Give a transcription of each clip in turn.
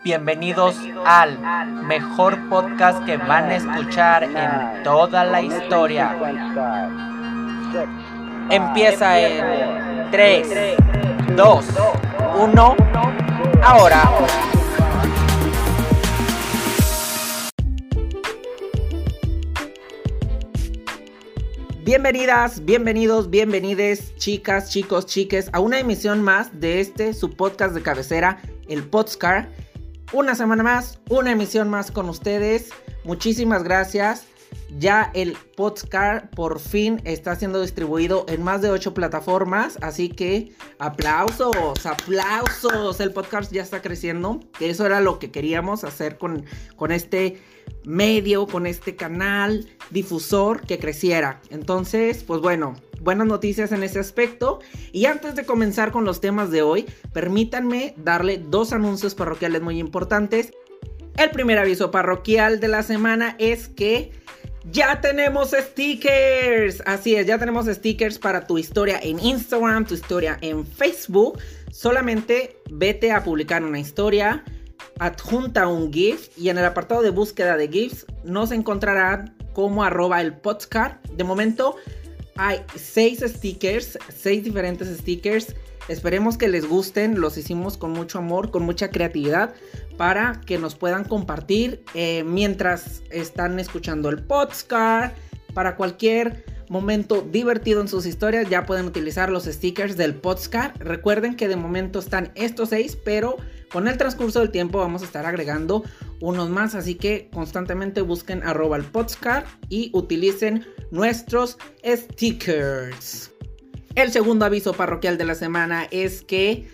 Bienvenidos al mejor podcast que van a escuchar en toda la historia. Empieza en 3, 2, 1, ahora. Bienvenidas, bienvenidos, bienvenides, chicas, chicos, chiques, a una emisión más de su podcast de cabecera, el Podscar. Una semana más, una emisión más con ustedes. Muchísimas gracias. Ya el Podscar por fin está siendo distribuido en más de 8 plataformas. Así que aplausos, aplausos. El podcast ya está creciendo. Que eso era lo que queríamos hacer con este medio, con este canal difusor, que creciera. Entonces, pues bueno, buenas noticias en ese aspecto. Y antes de comenzar con los temas de hoy, permítanme darle 2 anuncios parroquiales muy importantes. El primer aviso parroquial de la semana es que ya tenemos stickers. Así es, ya tenemos stickers para tu historia en Instagram, tu historia en Facebook. Solamente vete a publicar una historia, adjunta un GIF y en el apartado de búsqueda de GIFs nos encontrarán como @elpodscar. De momento hay 6 stickers, 6 diferentes stickers. Esperemos que les gusten. Los hicimos con mucho amor, con mucha creatividad, para que nos puedan compartir mientras están escuchando el Podscar. Para cualquier momento divertido en sus historias, ya pueden utilizar los stickers del Podscar. Recuerden que de momento están estos 6, pero con el transcurso del tiempo vamos a estar agregando unos más. Así que constantemente busquen el Podscar y utilicen nuestros stickers. El segundo aviso parroquial de la semana es que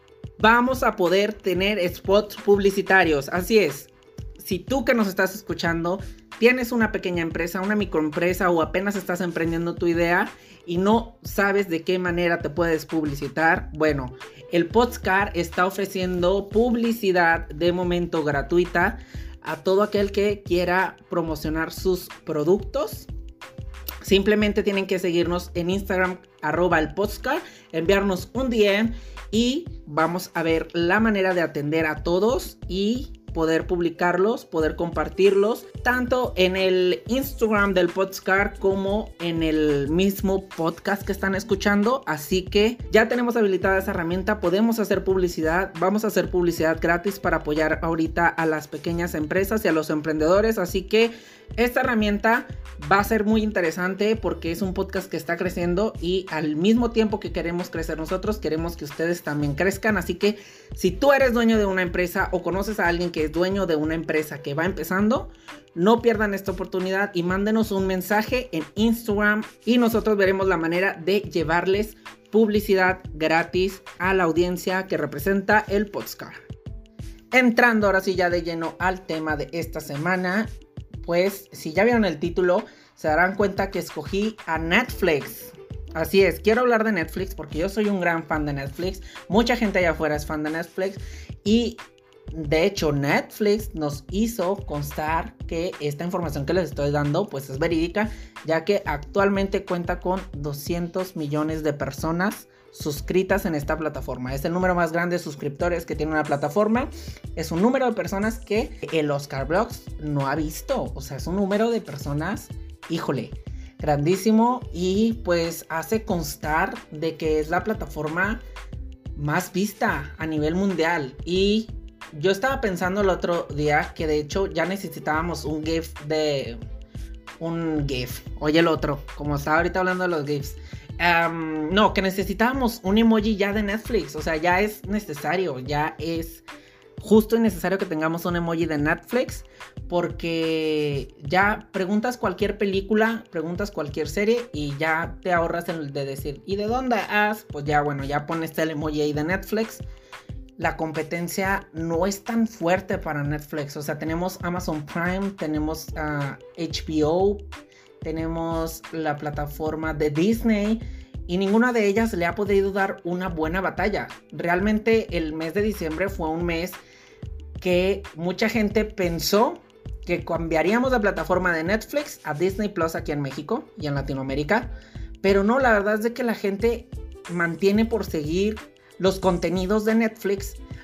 vamos a poder tener spots publicitarios. Así es, si tú que nos estás escuchando tienes una pequeña empresa, una microempresa o apenas estás emprendiendo tu idea y no sabes de qué manera te puedes publicitar, bueno, el Podscar está ofreciendo publicidad de momento gratuita a todo aquel que quiera promocionar sus productos. Simplemente tienen que seguirnos en Instagram, @elpodscar, enviarnos un DM y vamos a ver la manera de atender a todos y poder publicarlos, poder compartirlos, tanto en el Instagram del Podscar como en el mismo podcast que están escuchando. Así que ya tenemos habilitada esa herramienta, podemos hacer publicidad, vamos a hacer publicidad gratis para apoyar ahorita a las pequeñas empresas y a los emprendedores. Así que esta herramienta va a ser muy interesante porque es un podcast que está creciendo y al mismo tiempo que queremos crecer nosotros, queremos que ustedes también crezcan. Así que si tú eres dueño de una empresa o conoces a alguien que es dueño de una empresa que va empezando, no pierdan esta oportunidad y mándenos un mensaje en Instagram y nosotros veremos la manera de llevarles publicidad gratis a la audiencia que representa el Podscar. Entrando ahora sí ya de lleno al tema de esta semana, pues si ya vieron el título se darán cuenta que escogí a Netflix. Así es, quiero hablar de Netflix porque yo soy un gran fan de Netflix. Mucha gente allá afuera es fan de Netflix y de hecho Netflix nos hizo constar que esta información que les estoy dando pues es verídica, ya que actualmente cuenta con 200 millones de personas suscritas en esta plataforma. Es el número más grande de suscriptores que tiene una plataforma. Es un número de personas que el Oscar Blogs no ha visto. O sea, es un número de personas, híjole, grandísimo, y pues hace constar de que es la plataforma más vista a nivel mundial. Y yo estaba pensando el otro día que de hecho ya necesitábamos un GIF. Oye, el otro, como estaba ahorita hablando de los GIFs. No, que necesitábamos un emoji ya de Netflix. O sea, ya es necesario, ya es justo y necesario que tengamos un emoji de Netflix, porque ya preguntas cualquier película, preguntas cualquier serie y ya te ahorras el de decir ¿y de dónde has? Pues ya, bueno, ya pones el emoji ahí de Netflix. La competencia no es tan fuerte para Netflix. O sea, tenemos Amazon Prime, tenemos HBO, tenemos la plataforma de Disney y ninguna de ellas le ha podido dar una buena batalla. Realmente el mes de diciembre fue un mes que mucha gente pensó que cambiaríamos la plataforma de Netflix a Disney Plus aquí en México y en Latinoamérica, pero no, la verdad es de que la gente mantiene por seguir los contenidos de Netflix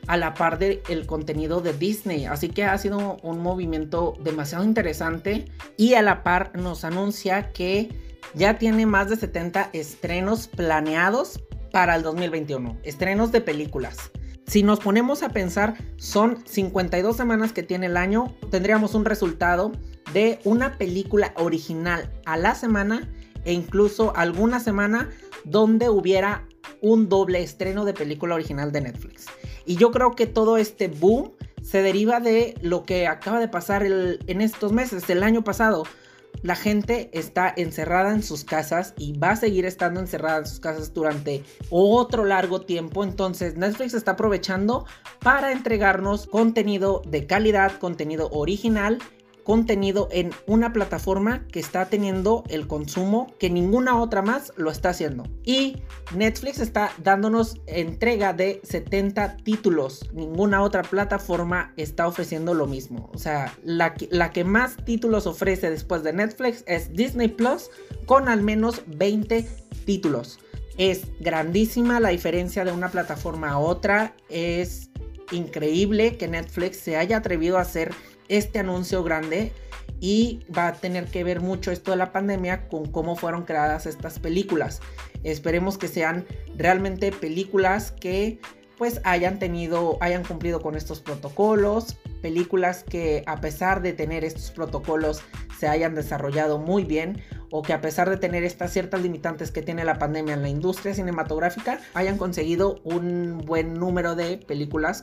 a la par del contenido de Disney. Así que ha sido un movimiento demasiado interesante y a la par nos anuncia que ya tiene más de 70 estrenos planeados para el 2021. Estrenos de películas. Si nos ponemos a pensar, son 52 semanas que tiene el año. Tendríamos un resultado de una película original a la semana e incluso alguna semana donde hubiera un doble estreno de película original de Netflix. Y yo creo que todo este boom se deriva de lo que acaba de pasar en estos meses, el año pasado. La gente está encerrada en sus casas y va a seguir estando encerrada en sus casas durante otro largo tiempo. Entonces Netflix está aprovechando para entregarnos contenido de calidad, contenido original, contenido en una plataforma que está teniendo el consumo que ninguna otra más lo está haciendo. Y Netflix está dándonos entrega de 70 títulos. Ninguna otra plataforma está ofreciendo lo mismo. O sea, la que más títulos ofrece después de Netflix es Disney Plus, con al menos 20 títulos. Es grandísima la diferencia de una plataforma a otra. Es increíble que Netflix se haya atrevido a hacer este anuncio grande, y va a tener que ver mucho esto de la pandemia con cómo fueron creadas estas películas. Esperemos que sean realmente películas que pues hayan cumplido con estos protocolos, películas que a pesar de tener estos protocolos se hayan desarrollado muy bien, o que a pesar de tener estas ciertas limitantes que tiene la pandemia en la industria cinematográfica, hayan conseguido un buen número de películas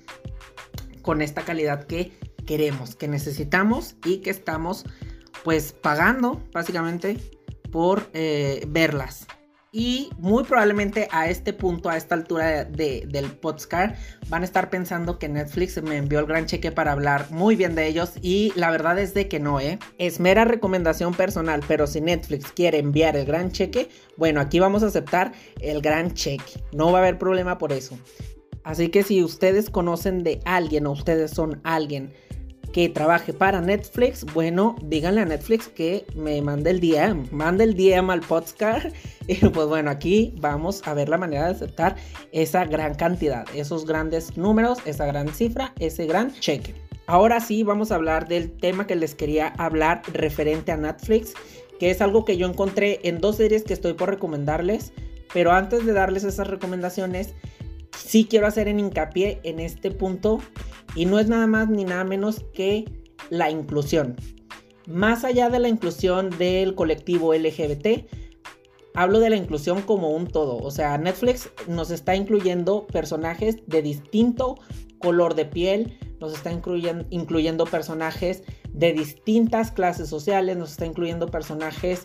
con esta calidad que queremos, que necesitamos y que estamos pues pagando básicamente por verlas. Y muy probablemente a este punto, a esta altura del podcast, van a estar pensando que Netflix me envió el gran cheque para hablar muy bien de ellos, y la verdad es de que no, es mera recomendación personal. Pero si Netflix quiere enviar el gran cheque, bueno, aquí vamos a aceptar el gran cheque, no va a haber problema por eso. Así que si ustedes conocen de alguien, o ustedes son alguien que trabaje para Netflix, bueno, díganle a Netflix que me mande el DM al podcast. Y pues bueno, aquí vamos a ver la manera de aceptar esa gran cantidad, esos grandes números, esa gran cifra, ese gran cheque. Ahora sí, vamos a hablar del tema que les quería hablar referente a Netflix, que es algo que yo encontré en 2 series que estoy por recomendarles. Pero antes de darles esas recomendaciones, sí quiero hacer en hincapié en este punto, y no es nada más ni nada menos que la inclusión. Más allá de la inclusión del colectivo LGBT, hablo de la inclusión como un todo. O sea, Netflix nos está incluyendo personajes de distinto color de piel, nos está incluyendo personajes de distintas clases sociales, nos está incluyendo personajes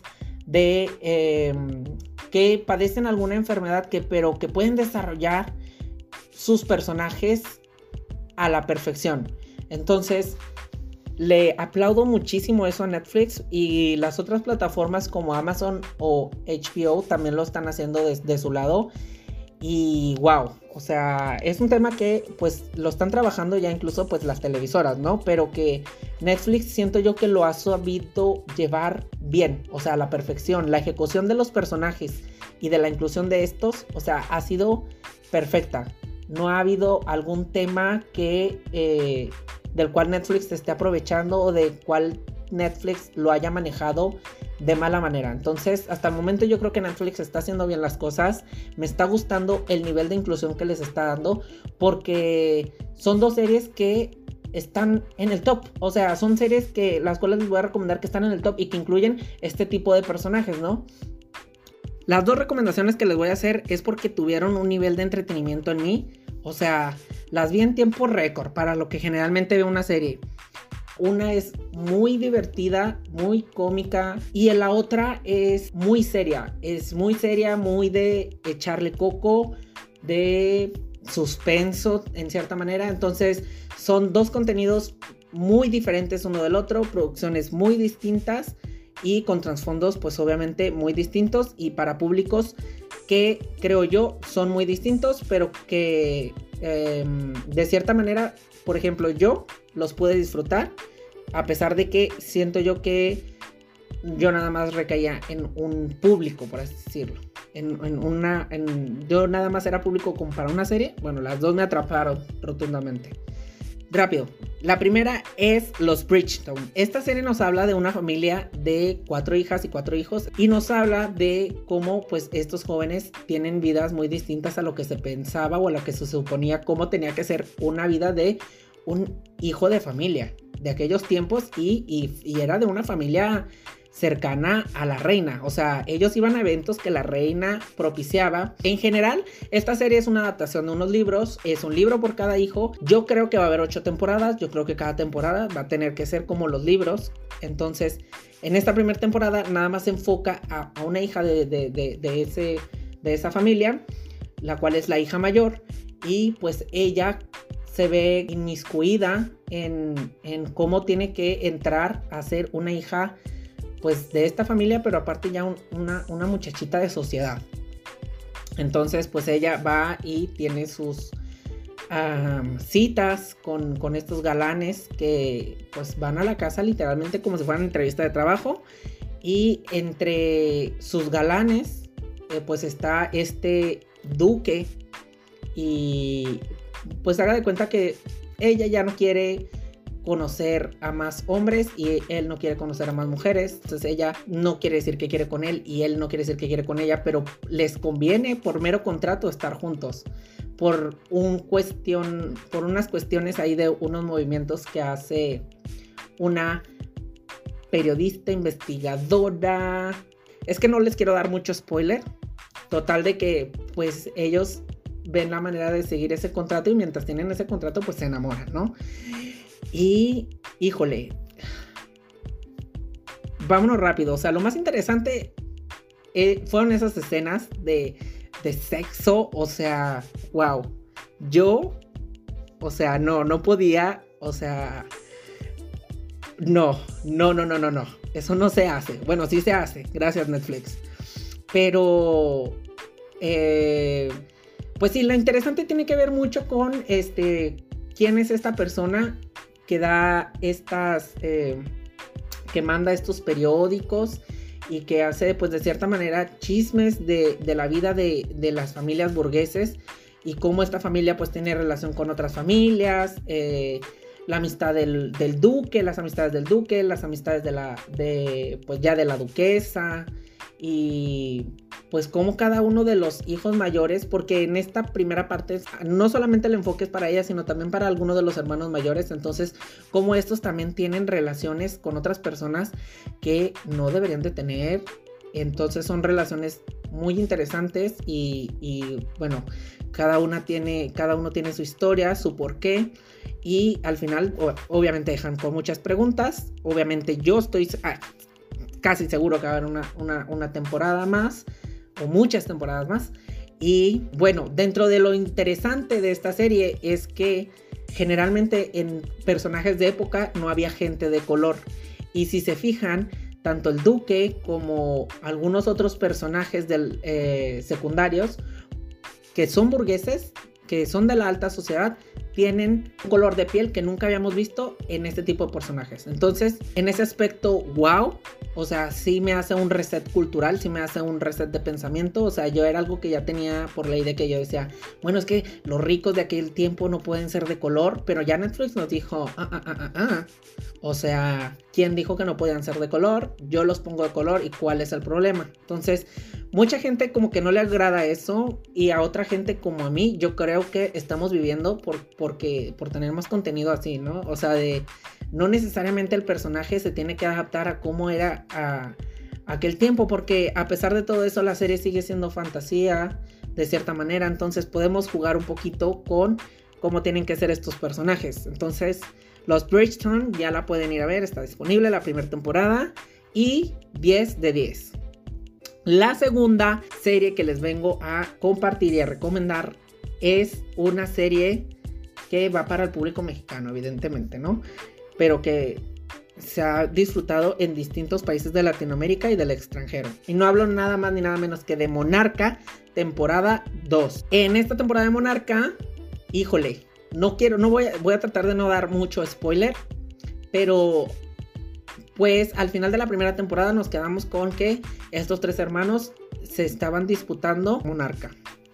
que padecen alguna enfermedad, pero que pueden desarrollar sus personajes a la perfección. Entonces le aplaudo muchísimo eso a Netflix, y las otras plataformas como Amazon o HBO también lo están haciendo de su lado. Y wow, o sea, es un tema que pues lo están trabajando ya incluso pues las televisoras, ¿no? Pero que Netflix siento yo que lo ha sabido llevar bien, o sea, a la perfección. La ejecución de los personajes y de la inclusión de estos, o sea, ha sido perfecta. No ha habido algún tema del cual Netflix se esté aprovechando, o del cual Netflix lo haya manejado de mala manera. Entonces, hasta el momento yo creo que Netflix está haciendo bien las cosas. Me está gustando el nivel de inclusión que les está dando, porque son 2 series que están en el top. O sea, son series que las cuales les voy a recomendar que están en el top y que incluyen este tipo de personajes, ¿no? Las 2 recomendaciones que les voy a hacer es porque tuvieron un nivel de entretenimiento en mí. O sea, las vi en tiempo récord para lo que generalmente veo una serie. Una es muy divertida, muy cómica, y la otra es muy seria. Es muy seria, muy de echarle coco, de suspenso en cierta manera. Entonces son 2 contenidos muy diferentes uno del otro, producciones muy distintas y con trasfondos pues obviamente muy distintos, y para públicos que creo yo son muy distintos, pero que de cierta manera, por ejemplo, yo los pude disfrutar, a pesar de que siento yo que yo nada más recaía en un público, por así decirlo. yo nada más era público como para una serie. Bueno, las dos me atraparon rotundamente. Rápido, la primera es Los Bridgerton. Esta serie nos habla de una familia de 4 hijas y 4 hijos y nos habla de cómo pues estos jóvenes tienen vidas muy distintas a lo que se pensaba o a lo que se suponía cómo tenía que ser una vida de un hijo de familia de aquellos tiempos y era de una familia cercana a la reina. O sea, ellos iban a eventos que la reina propiciaba. En general, esta serie es una adaptación de unos libros. Es un libro por cada hijo. Yo creo que va a haber 8 temporadas. Yo creo que cada temporada va a tener que ser como los libros. Entonces, en esta primera temporada nada más se enfoca a una hija de esa familia, la cual es la hija mayor. Y pues ella se ve inmiscuida en cómo tiene que entrar a ser una hija pues de esta familia, pero aparte ya una muchachita de sociedad. Entonces pues ella va y tiene sus citas con estos galanes que pues van a la casa literalmente como si fueran entrevista de trabajo. Y entre sus galanes pues está este duque y pues haga de cuenta que ella ya no quiere conocer a más hombres y él no quiere conocer a más mujeres. Entonces ella no quiere decir que quiere con él y él no quiere decir que quiere con ella, pero les conviene por mero contrato estar juntos por unas cuestiones ahí de unos movimientos que hace una periodista investigadora. Es que no les quiero dar mucho spoiler. Total de que pues ellos ven la manera de seguir ese contrato y mientras tienen ese contrato pues se enamoran, ¿no? Y, híjole, vámonos rápido. O sea, lo más interesante fueron esas escenas de sexo. O sea, wow. Yo, o sea, no podía. O sea, no. Eso no se hace. Bueno, sí se hace. Gracias, Netflix. Pero, pues sí, lo interesante tiene que ver mucho con quién es esta persona que da que manda estos periódicos y que hace pues de cierta manera chismes de la vida de las familias burgueses y cómo esta familia pues tiene relación con otras familias, la amistad del duque, las amistades del duque, las amistades de la duquesa y pues como cada uno de los hijos mayores, porque en esta primera parte no solamente el enfoque es para ella, sino también para algunos de los hermanos mayores, entonces como estos también tienen relaciones con otras personas que no deberían de tener, entonces son relaciones muy interesantes y bueno, cada uno tiene su historia, su porqué y al final obviamente dejan con muchas preguntas, obviamente yo estoy casi seguro que va a haber una temporada más o muchas temporadas más. Y bueno, dentro de lo interesante de esta serie es que generalmente en personajes de época no había gente de color. Y si se fijan, tanto el duque como algunos otros personajes secundarios que son burgueses, que son de la alta sociedad, tienen un color de piel que nunca habíamos visto en este tipo de personajes. Entonces, en ese aspecto, wow. O sea, sí me hace un reset cultural, sí me hace un reset de pensamiento. O sea, yo era algo que ya tenía por ley de que yo decía, bueno, es que los ricos de aquel tiempo no pueden ser de color, pero ya Netflix nos dijo, O sea, ¿quién dijo que no podían ser de color? Yo los pongo de color y ¿cuál es el problema? Entonces, mucha gente como que no le agrada eso y a otra gente como a mí, yo creo que estamos viviendo por tener más contenido así, ¿no? O sea, no necesariamente el personaje se tiene que adaptar a cómo era a aquel tiempo, porque a pesar de todo eso la serie sigue siendo fantasía de cierta manera, entonces podemos jugar un poquito con cómo tienen que ser estos personajes. Entonces, Los Bridgerton ya la pueden ir a ver, está disponible la primera temporada y 10 de 10. La segunda serie que les vengo a compartir y a recomendar es una serie que va para el público mexicano, evidentemente, ¿no? Pero que se ha disfrutado en distintos países de Latinoamérica y del extranjero. Y no hablo nada más ni nada menos que de Monarca, temporada 2. En esta temporada de Monarca, híjole, voy a tratar de no dar mucho spoiler, pero pues al final de la primera temporada nos quedamos con que estos 3 hermanos se estaban disputando Monarca.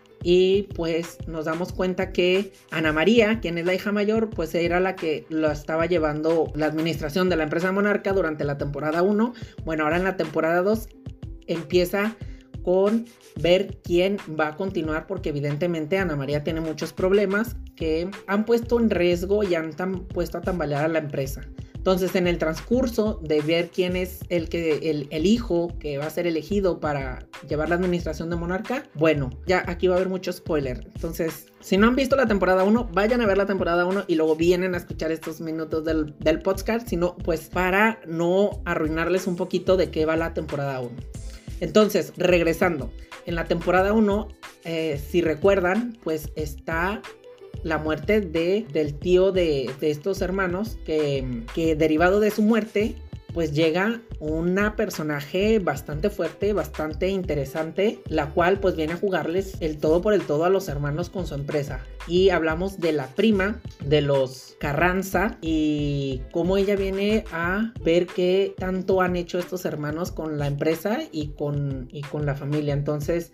Y pues nos damos cuenta que Ana María, quien es la hija mayor, pues era la que lo estaba llevando la administración de la empresa Monarca durante la temporada 1. Bueno, ahora en la temporada 2 empieza con ver quién va a continuar, porque evidentemente Ana María tiene muchos problemas que han puesto en riesgo y han puesto a tambalear a la empresa. Entonces, en el transcurso de ver quién es el hijo que va a ser elegido para llevar la administración de Monarca, bueno, ya aquí va a haber mucho spoiler. Entonces, si no han visto la temporada 1, vayan a ver la temporada 1 y luego vienen a escuchar estos minutos del podcast, sino pues para no arruinarles un poquito de qué va la temporada 1. Entonces, regresando, en la temporada 1, si recuerdan, pues está la muerte del tío de estos hermanos, que derivado de su muerte, pues llega una personaje bastante fuerte, bastante interesante, la cual pues viene a jugarles el todo por el todo a los hermanos con su empresa. Y hablamos de la prima de los Carranza y cómo ella viene a ver qué tanto han hecho estos hermanos con la empresa y con la familia. Entonces,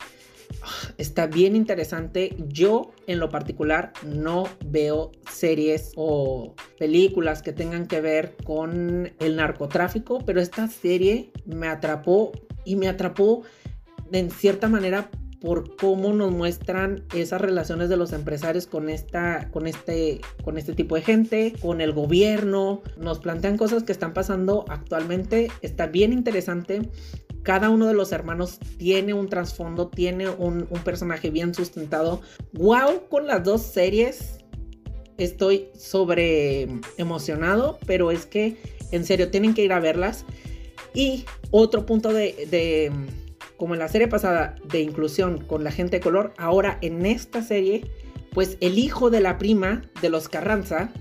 está bien interesante. Yo en lo particular no veo series o películas que tengan que ver con el narcotráfico, pero esta serie me atrapó y me atrapó en cierta manera por cómo nos muestran esas relaciones de los empresarios con este tipo de gente, con el gobierno. Nos plantean cosas que están pasando actualmente. Está bien interesante. Cada uno de los hermanos tiene un trasfondo, tiene un personaje bien sustentado. ¡Wow! Con las dos series estoy sobre emocionado, pero es que en serio tienen que ir a verlas. Y otro punto de como en la serie pasada, de inclusión con la gente de color, ahora en esta serie, pues el hijo de la prima de los Carranza,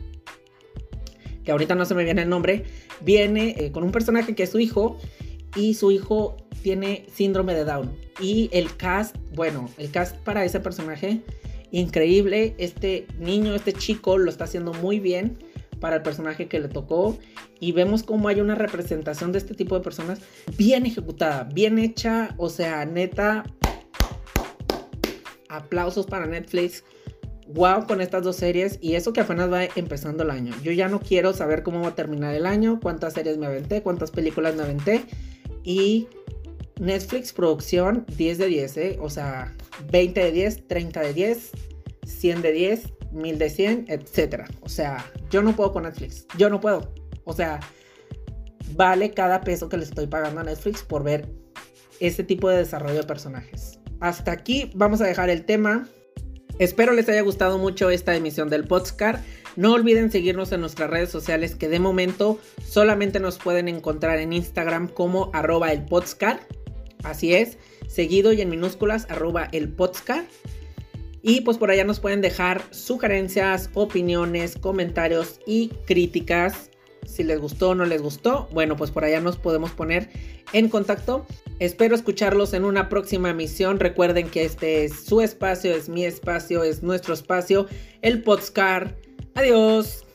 que ahorita no se me viene el nombre, viene con un personaje que es su hijo, y su hijo tiene síndrome de Down. Y el cast para ese personaje, increíble. Este niño, este chico lo está haciendo muy bien para el personaje que le tocó. Y vemos cómo hay una representación de este tipo de personas bien ejecutada, bien hecha. O sea, neta, aplausos para Netflix. Wow, con estas dos series. Y eso que apenas va empezando el año. Yo ya no quiero saber cómo va a terminar el año, cuántas series me aventé, cuántas películas me aventé. Y Netflix producción 10 de 10, o sea, 20 de 10, 30 de 10, 100 de 10, 1000 de 100, etc. O sea, yo no puedo con Netflix, yo no puedo. O sea, vale cada peso que le estoy pagando a Netflix por ver ese tipo de desarrollo de personajes. Hasta aquí vamos a dejar el tema. Espero les haya gustado mucho esta emisión del podcast. No olviden seguirnos en nuestras redes sociales, que de momento solamente nos pueden encontrar en Instagram como @elpodcast. Así es, seguido y en minúsculas @elpodcast. Y pues por allá nos pueden dejar sugerencias, opiniones, comentarios y críticas. Si les gustó o no les gustó, bueno, pues por allá nos podemos poner en contacto. Espero escucharlos en una próxima emisión. Recuerden que este es su espacio, es mi espacio, es nuestro espacio, el podcast. Adiós.